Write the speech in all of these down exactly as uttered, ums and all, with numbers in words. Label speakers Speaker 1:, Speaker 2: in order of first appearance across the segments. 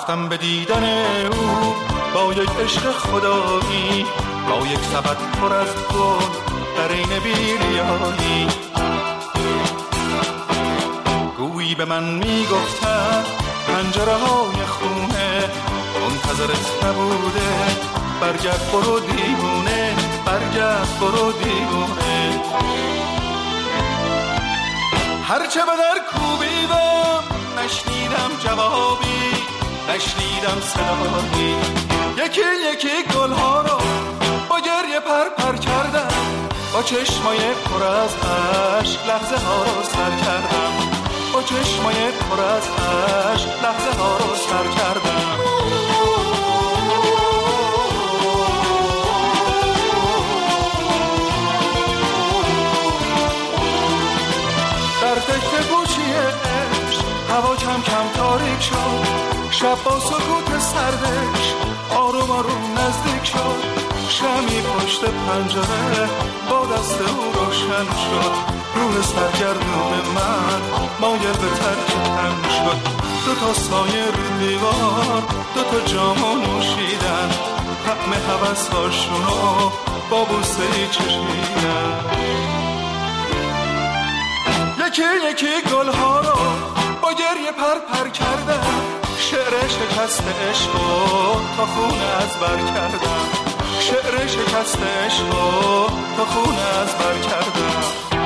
Speaker 1: رفتم به دیدن او با یک عشق خدایی، با یک سبد پر از گل در این بی‌ریایی. گویی به من میگفتن پنجره های خونه منتظرت نبوده، برگرد برو دیوونه، برگرد برو دیوونه. هرچه به در کوبیدم نشنیدم جوابی، نشنیدم صدایی. یکی یکی گلها رو با گریه پر پر کردم، با چشمای پر از عشق لحظه ها رو سر کردم، با چشمای پر از عشق لحظه ها رو سر کردم. در فکر گوشی عشق هوا کم کم تاریک شد، شب با سکوت سردش آروم آروم نزدیک شد. شمی پشت پنجره با دست او روشن شد، روح سرگردون من مایل به ترک تن شد. دو تا سایه رو دیوار، دو تا جامو نوشیدن، طعم هوس‌هاشونو با بوسه‌ای چشیدن. یکی یکی گلها رو با گریه پر پر کردم، شعر شکست عشقو تا خونه از بر کردم، شعر شکست عشقو تا خونه از بر کردم.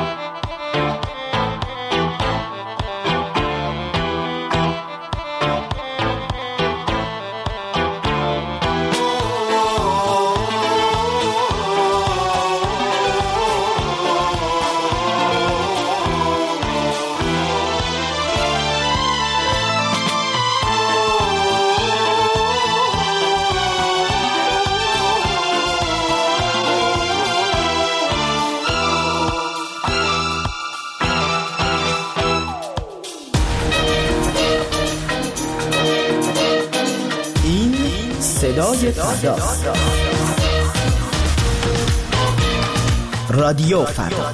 Speaker 2: صدای فردا، رادیو فردا.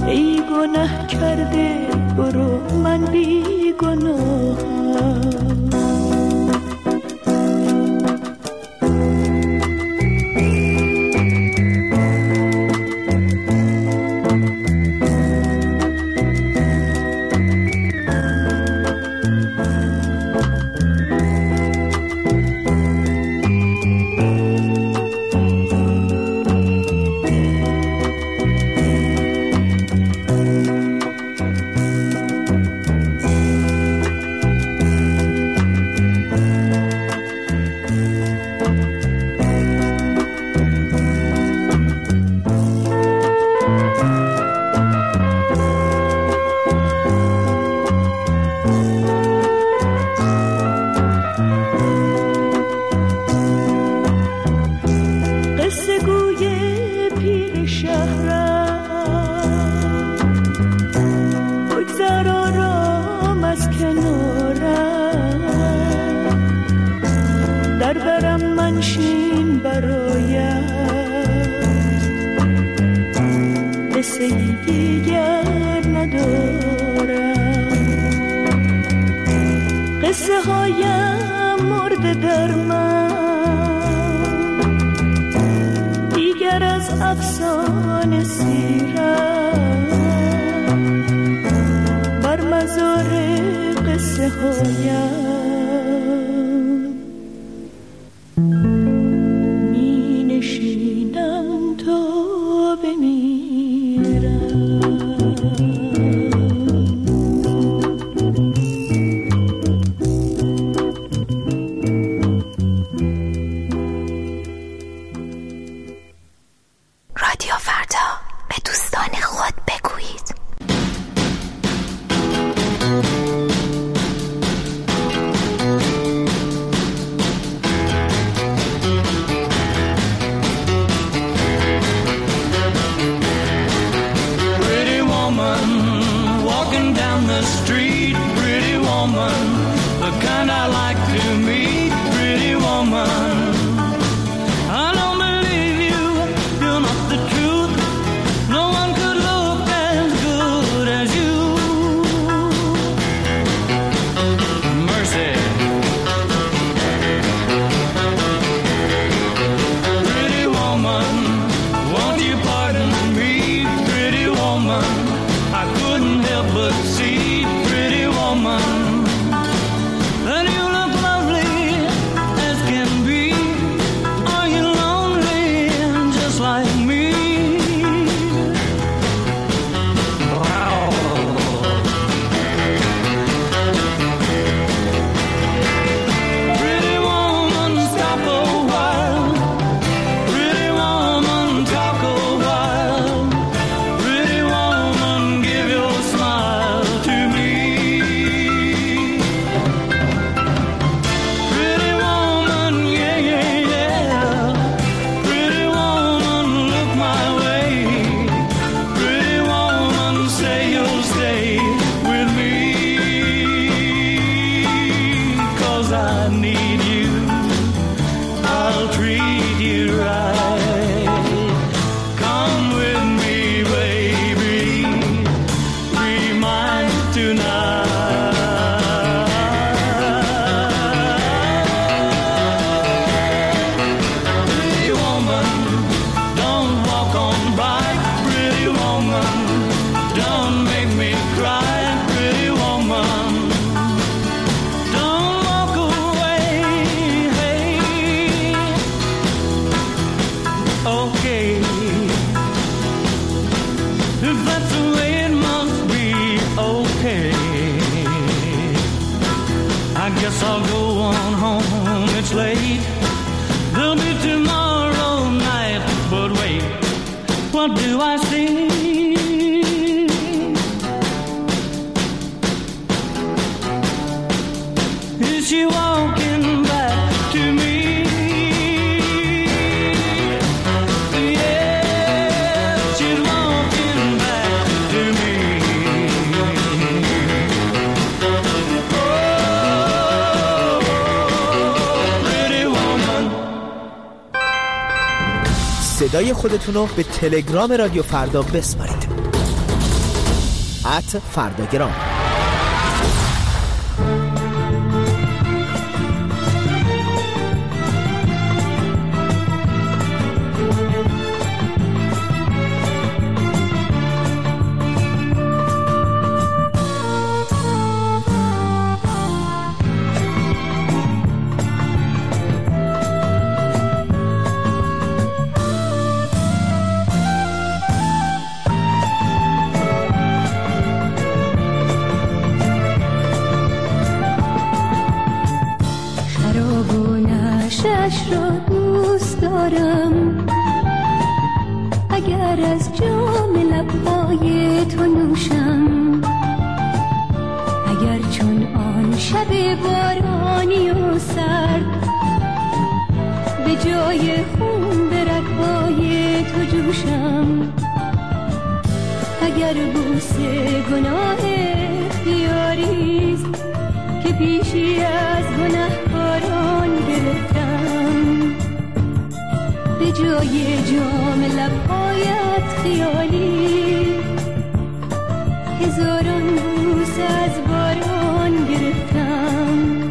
Speaker 3: ای گناه کرده برو من بی گناهم.
Speaker 2: صدای خودتون رو به تلگرام رادیو فردا بسپارید. ات فرداگرام.
Speaker 3: شش را دوست دارم، اگر از جام لبهای تو نوشم، اگر چون آن شب بارانی و سرد به جای خون به رگ‌های تو جوشم، اگر بوسه گناه اختیاریست که پیشی از گناهکاران گرفتم، به جای جام لبهایت خیالی هزاران بوس از باران گرفتم.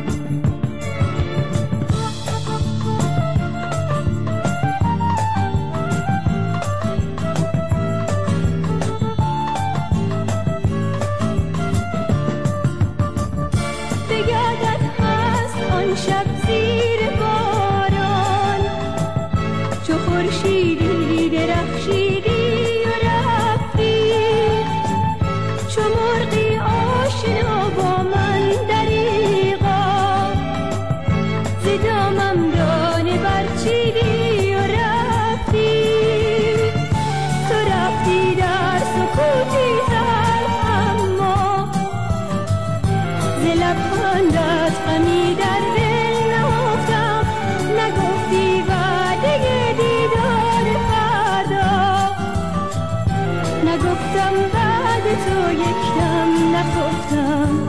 Speaker 3: شب زیر باران چو خورشیدی درخشیدی و رفتی، چو مرغی آشنا با من دریغا ز دامم دانه برچیدی و رفتی، تو رفتی در سکوتی تلخ اما ز لبخندت غمی در نگفتم بعد تو یکم نخفتم،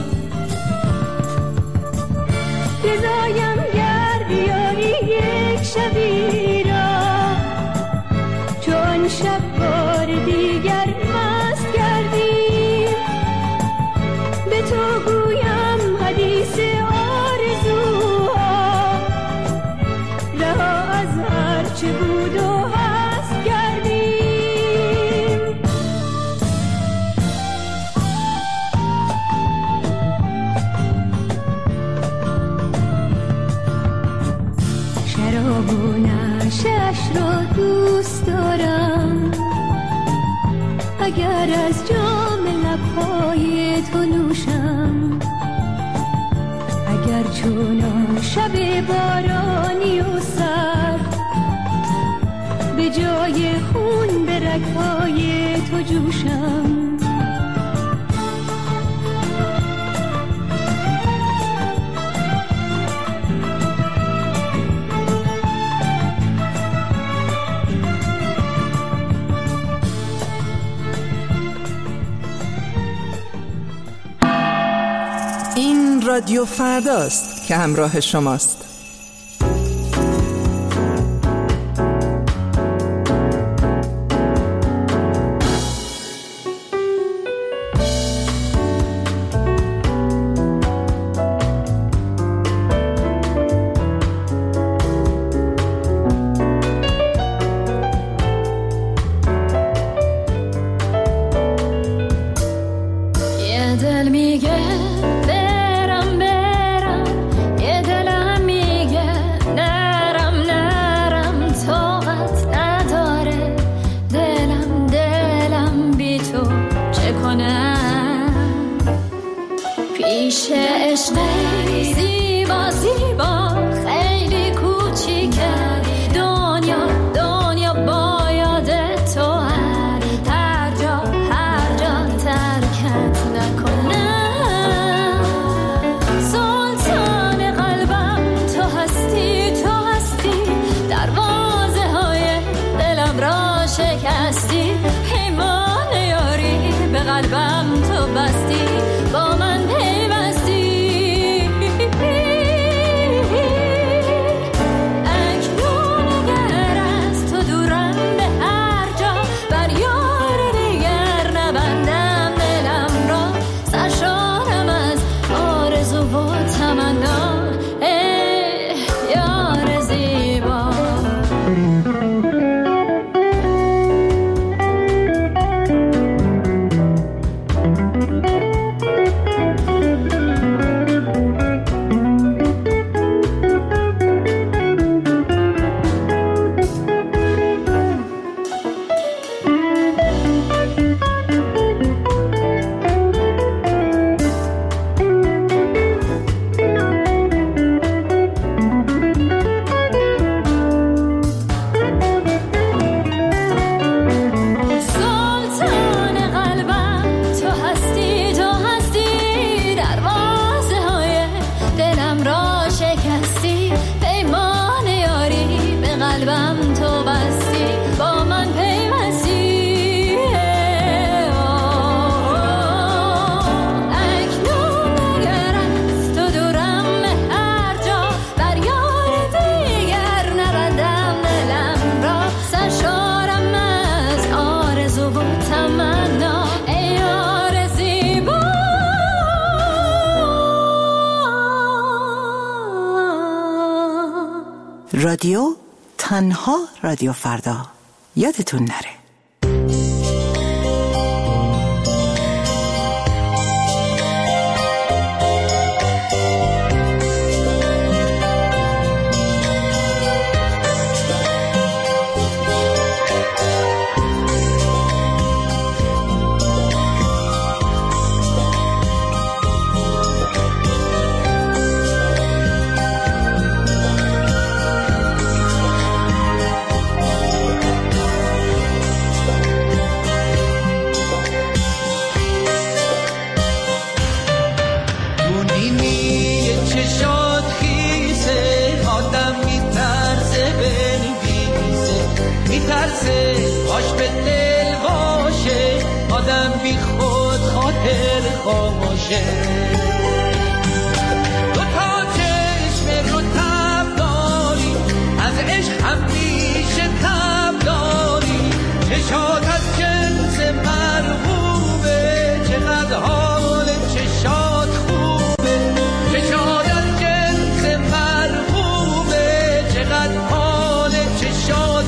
Speaker 3: رضایم گر بیاری یک شبی را چون شب بار دیگر مست کردیم، به تو گویم حدیث آرزوها رها از هر چه بود و هست کردیم. شراب و نشش را دوست دارم، اگر از جام لبهای تو نوشم، اگر چون آن شب بارانی و سرد به جای خون به رگ‌های تو جوشم،
Speaker 4: این رادیو فرداست که همراه شماست.
Speaker 3: یه دل میگه برم برم، یه دلم
Speaker 4: رادیو تنها رادیو فردا یادتون نره.
Speaker 5: دو تا چشم رو تب داری، از عشق همیشه تب داری، چشات از جنس مرغوبه، چقدر حال چشات خوبه، چشات از جنس مرغوبه، چقدر حال چشات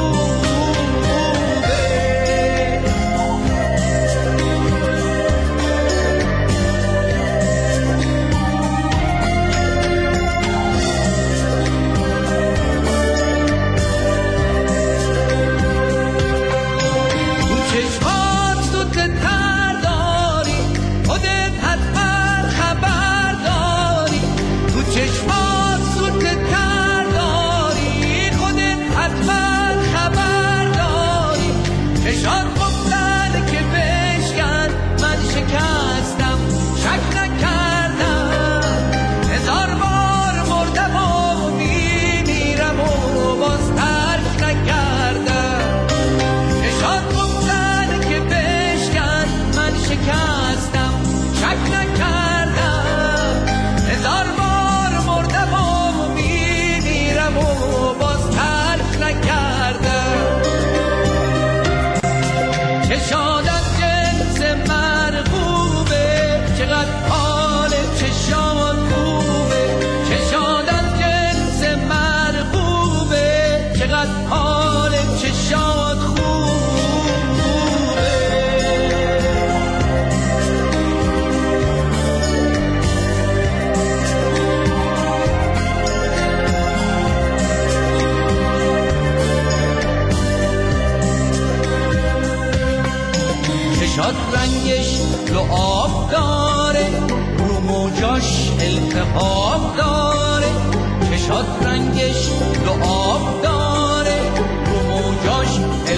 Speaker 5: رنگش رو آب داره، رو موجاش التهاب داره، چشات رنگش رو آب داره، رو موجاش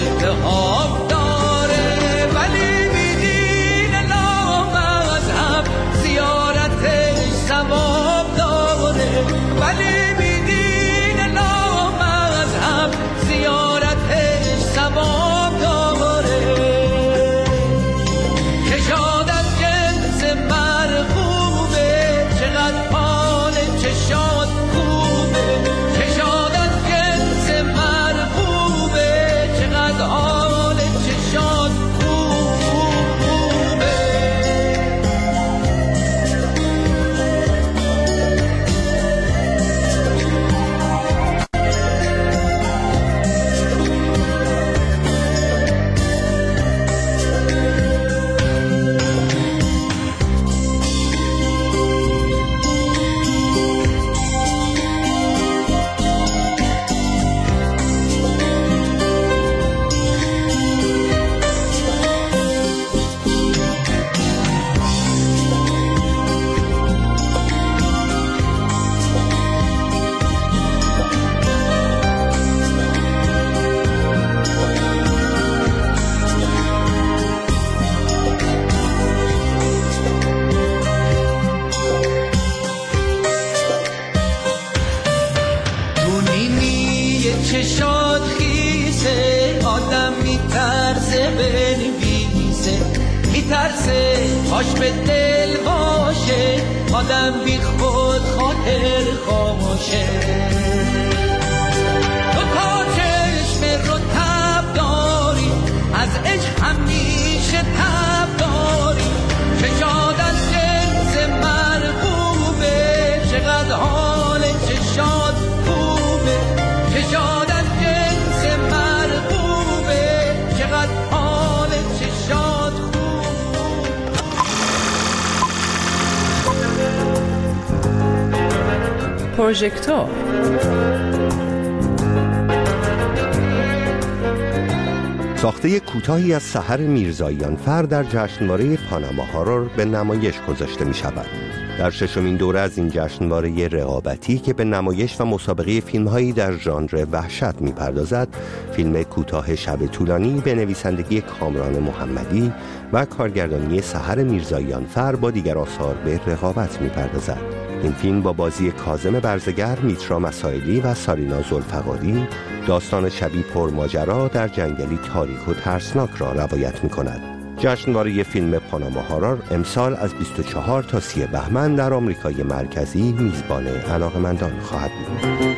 Speaker 5: التهاب داره، ولی میدین لامذهب زیارتش ثواب داره، ولی میدین لامذهب زیارتش ثواب داره. چشاد از جنس مرغوبه، چقدر حال چشاد خوبه، چشاد از جنس مرغوبه، چقدر حال چشاد خوبه. چشات خیسه، آدم میترسه بنویسه، میترسه پاش به دل باشه، آدم بی خود خاطر خاموشه. تو تا چشم رو تب داری، از عشق همیشه تب داری، چشات از جنس مرغوبه، چقدر حال چشات خوبه،
Speaker 4: پروژکتور.
Speaker 6: ساخته کوتاهی از سحر میرزاییان فر در جشنواره پاناما هارور به نمایش گذاشته می شود. در ششمین دوره از این جشنواره رقابتی که به نمایش و مسابقه فیلم‌هایی در ژانر وحشت می‌پردازد، فیلم کوتاه شب طولانی به نویسندگی کامران محمدی و کارگردانی سحر میرزاییان فر با دیگر آثار به رقابت می‌پردازد. این فیلم با بازی کاظم برزگر، میترا مسائلی و سارینا ذوالفقاری داستان شبی پرماجرا در جنگلی تاریک و ترسناک را روایت می‌کند. جشنواره فیلم پاناما هارور امسال از بیست و چهار تا سی بهمن در آمریکای مرکزی میزبان علاقه‌مندان خواهد بود.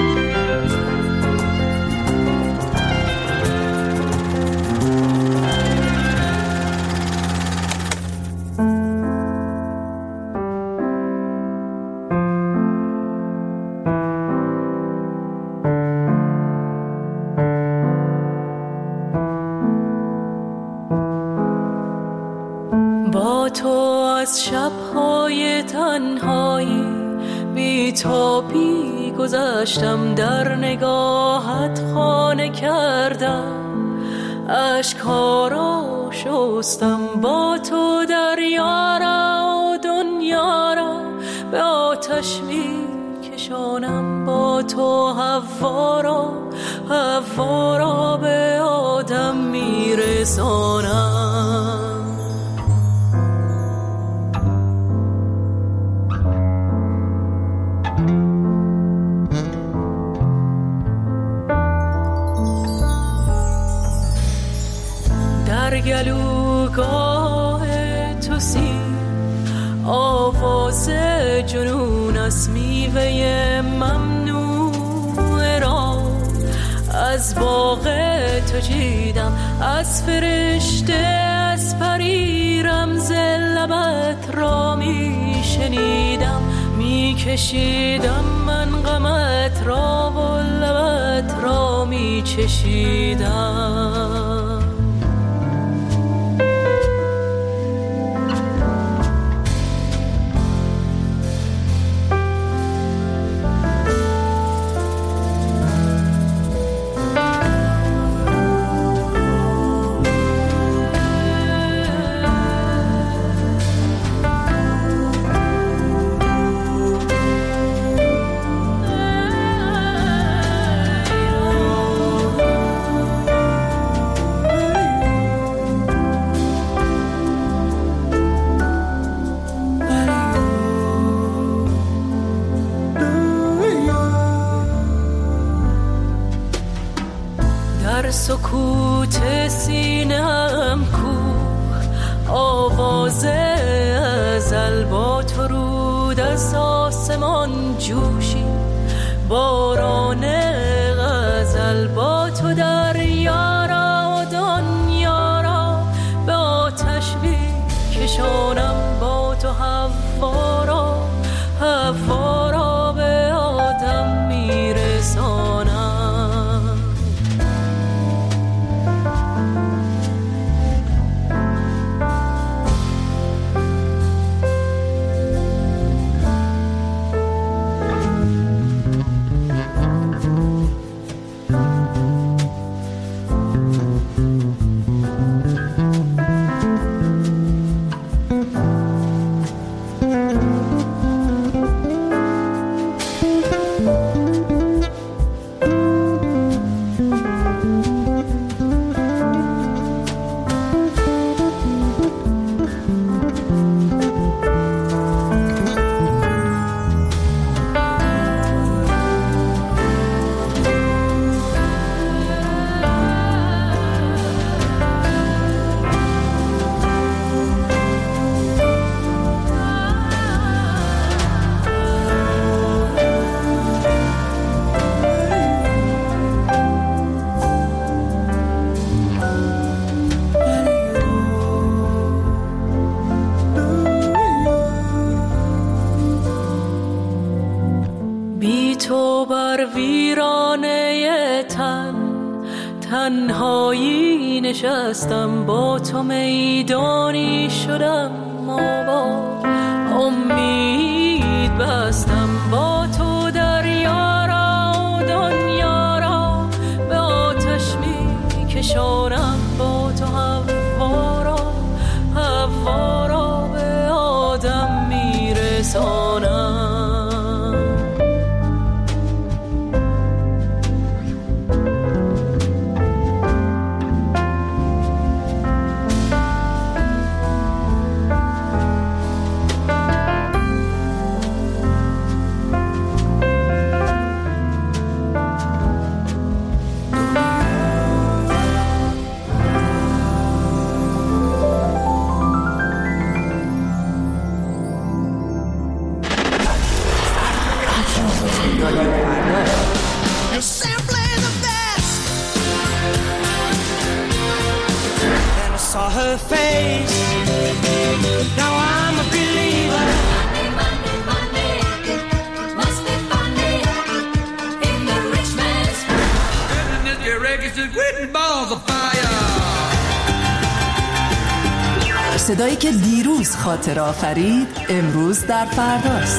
Speaker 3: از شب‌های تنهایی بی تو بی گذشتم، در نگاهت خانه کردم، اشک‌ها را شستم، با تو دریا را و دنیا را به آتش می کشانم، با تو هوا را هوا را به آدم می رسانم. در گلوگاه تو سی آواز جنون است، میوه ممنوع را از باغ تو چیدم، از فرشته از پری رمز لبت را میشنیدم، میکشیدم من غمت را و لبت را میچشیدم. سکوت سینم کوه آواز ازل، با تو رود از آسمان جوشی باران غزل، با تو دریا را و دنیا را به آتش میکشانم، با تو هوا را هوا را به آدم میرسانم. تنهایی نشستم، با تو میدانی شدم آباد، امید بستم، با تو در
Speaker 7: Saw her face. Now I'm a believer. Monday, Monday, Monday, must be funny in the rich man's goodness, your records are written balls of fire.
Speaker 4: صدایی که دیروز خاطر آفرید امروز در فرداست.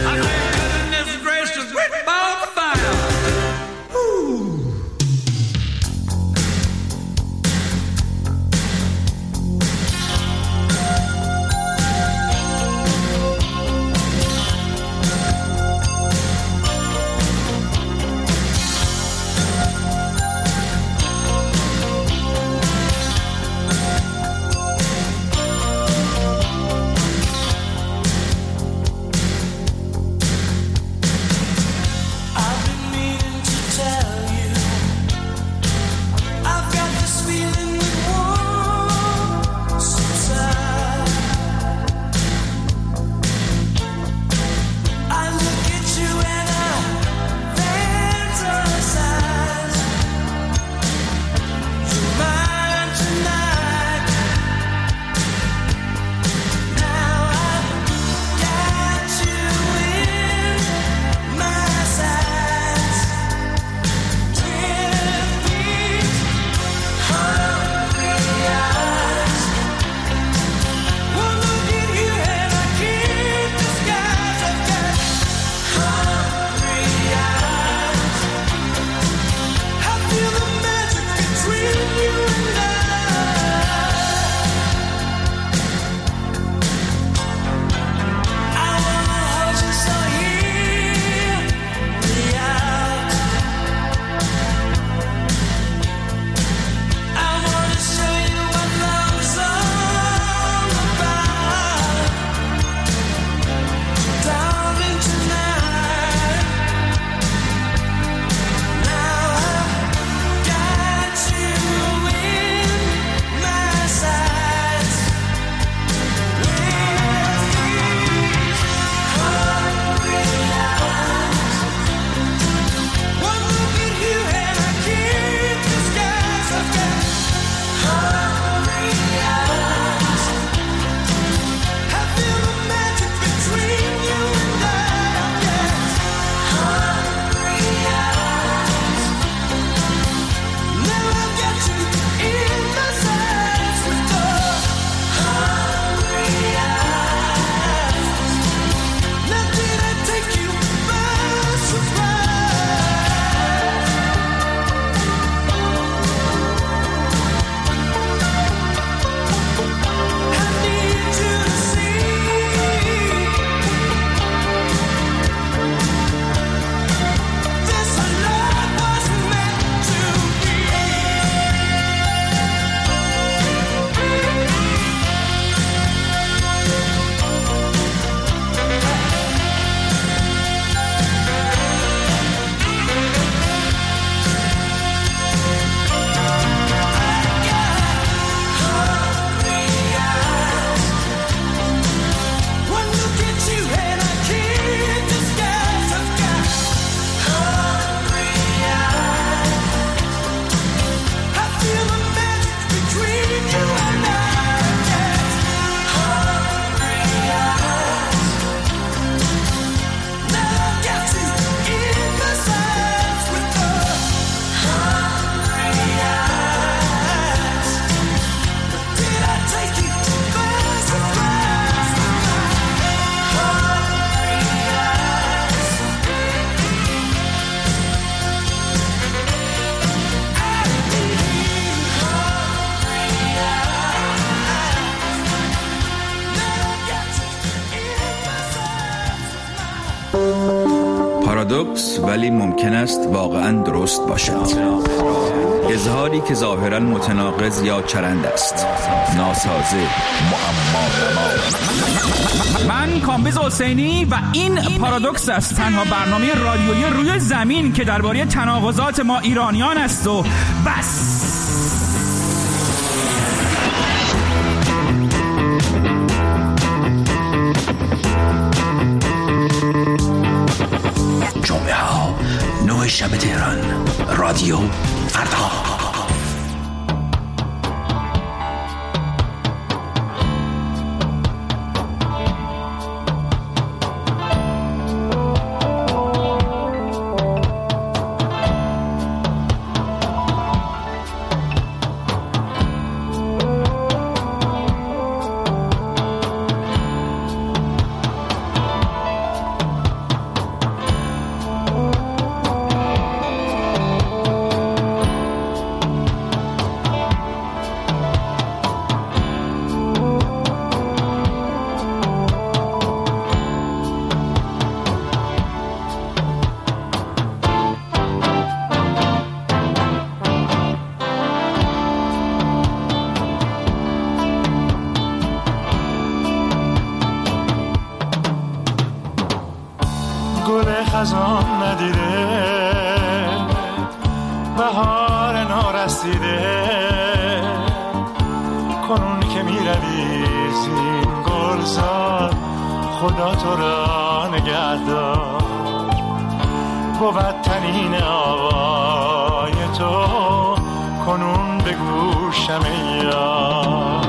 Speaker 8: پارادوکس ولی ممکن است واقعا درست باشد. اظهاری که ظاهرا متناقض یا چرند است، ناسازه، معما.
Speaker 9: من کامبیز حسینی و این پارادوکس است، تنها برنامه رادیویی روی زمین که درباره تناقضات ما ایرانیان است و بس.
Speaker 8: جمعه ها نه شب تهران. رادیو فردا.
Speaker 1: گل خزان ندیده، بهار نارسیده، کنون که می روی زین گلزار، خدا تو را نگهدار. بود تنین آوای تو کنون به گوشم یار.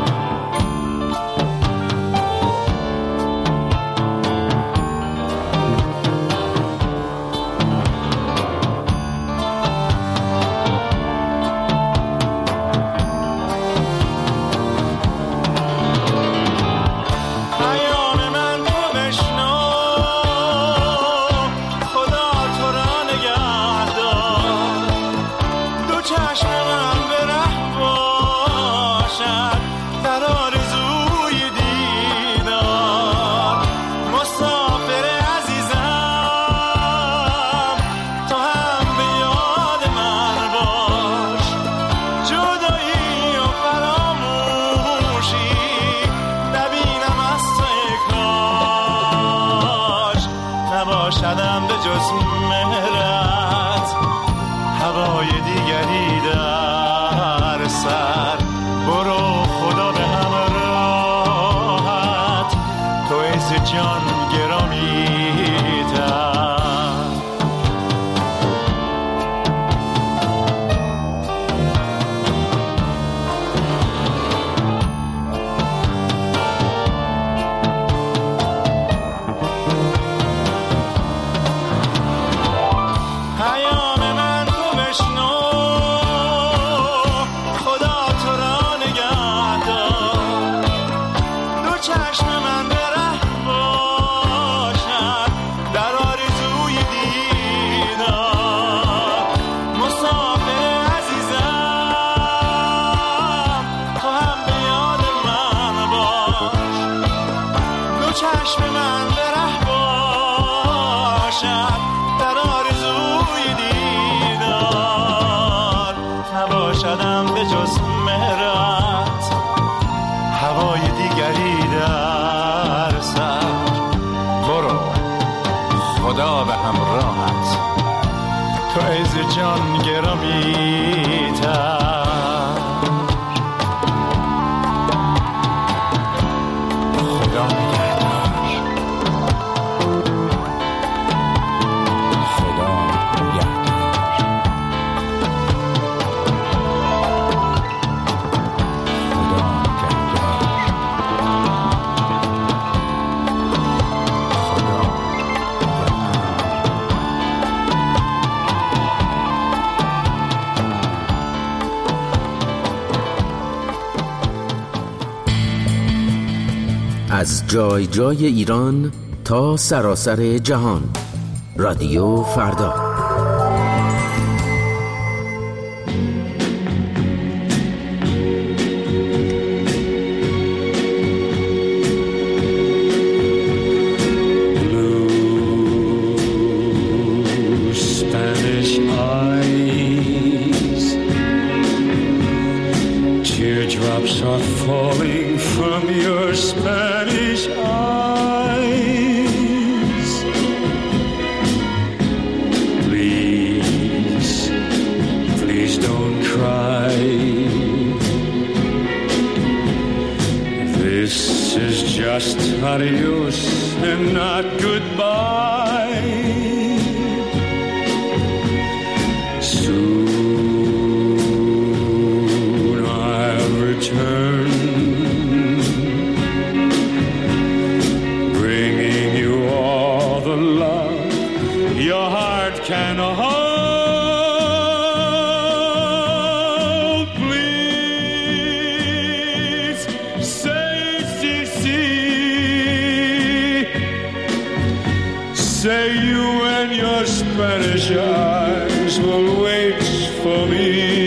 Speaker 10: نباشدم به جز مهرت، هوای دیگری در سر. برو خدا به همراهت، تو عز جان گرامی تر.
Speaker 1: چشم من به ره باشد در آرزوی دیدار. نباشدم به جز مهرت، هوای دیگری در سر. برو خدا به همراهت، تو عز جان گرامی تر.
Speaker 2: از جای جای ایران تا سراسر جهان. رادیو فردا.
Speaker 1: Teardrops are falling from your Spanish eyes.
Speaker 10: your heart can hold. Please say si, si. Say you and your Spanish eyes will wait for me.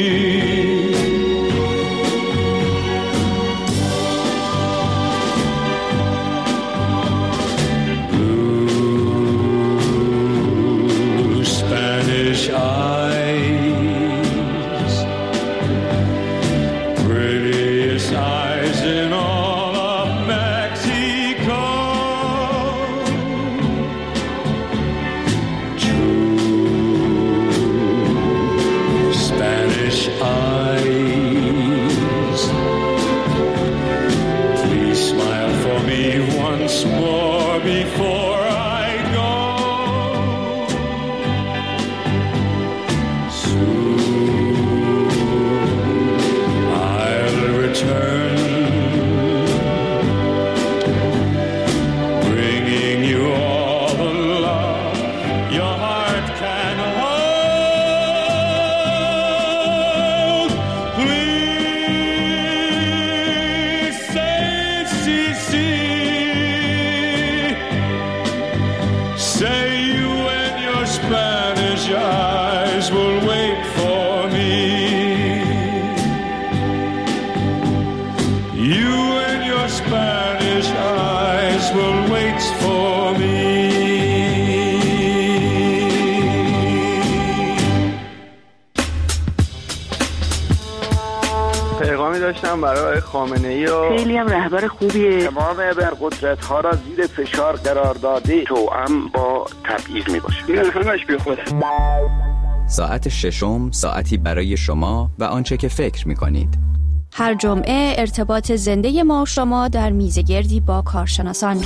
Speaker 11: داشتم برای خامنه‌ای و
Speaker 12: خیلی هم رهبر خوبیه.
Speaker 11: تمام ابرقدرت ها را زیر فشار قرار داده توأم با تبعیض میباشه. این همش بی خوده.
Speaker 13: ساعت ششم ساعتی برای شما و آنچه که فکر میکنید.
Speaker 14: هر جمعه ارتباط زنده ما و شما در میزگردی با کارشناسان.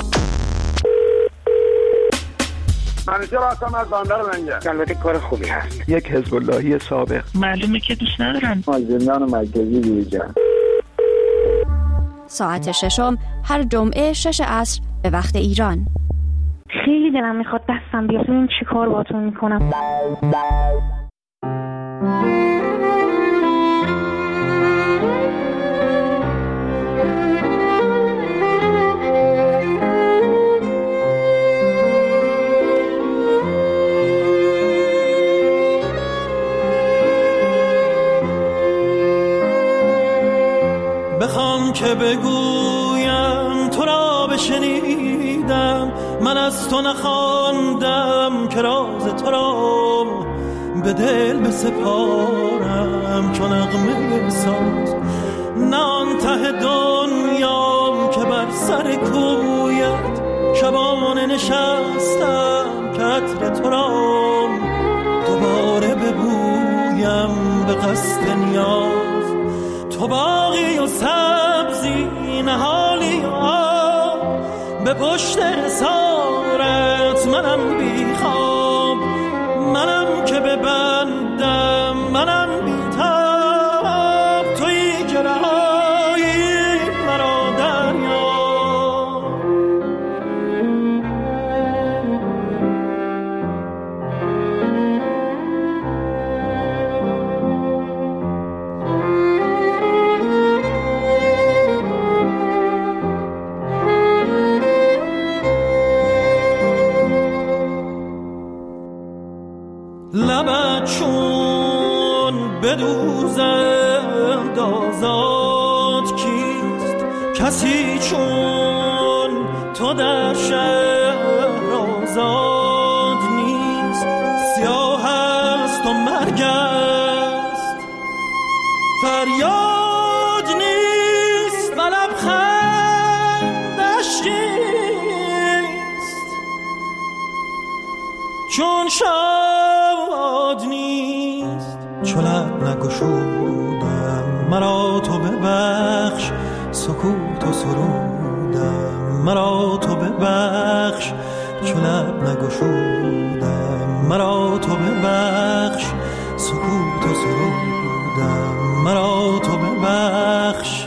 Speaker 11: منیجر هستم از بندر منجر. البته کار خوبی هست. یک حزب اللهی سابق.
Speaker 12: معلومه که دوست ندارن.
Speaker 11: از زندان مرکزی بیرون.
Speaker 14: ساعت ششم هر جمعه شش عصر به وقت ایران.
Speaker 12: خیلی دلم میخواد دستم بیاد ببین چی کار باهاتون میکنم.
Speaker 15: بخوام که بگویم تو را بشنیدم، من از تو نخواندم که راز تو را به دل بسپارم چون نغمه ساز. نه آن ته دنیام که بر سر کویت شبانه نشستم که عطر تو را دوباره ببویم به قصد نیاز. تو باغی و سبزی نهالی و آب، به پشت اسارت منم بی خواب، منم که ببندم منم بی تاب، تویی که رهایی مرا دریا. لبت چون بدوزم دازاد کیست، کسی چون تو در شهر آزاد نیست. سیاه است و مرگ است فریاد نیست و لبخندش نیست، چون شاد نیست چو لب نگشودم مرا تو ببخش، سکوت و سرودم مرا تو ببخش، چو لب نگشودم مرا تو ببخش، سکوت و سرودم مرا تو ببخش.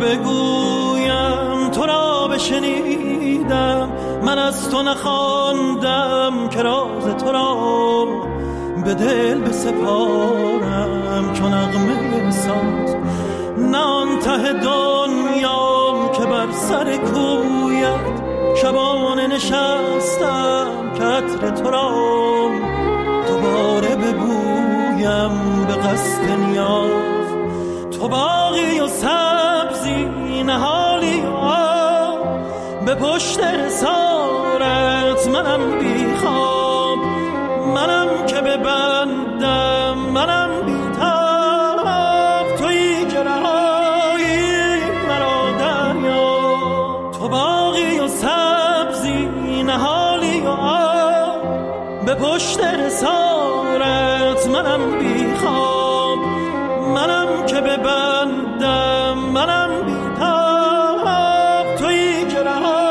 Speaker 15: بگویم تو را بشنیدم، من از تو نخواندم که راز تو را به دل بسپارم. چون نغمه ساز نه آن ته دنیام که بر سر کویت شبانه نشستم که عطر تو را دوباره ببویم به قصد نیاز. تو باغی و سبزی نهالی و آب، به پشت رسارت منم بی خواب، منم که ببندم منم بی تاب، تویی که رهایی مرا دریا. تو باغی و سبزی نهالی و آب، به پشت رسارت منم بی خواب، منم که ببندم منم بی تاب، تویی که رهایی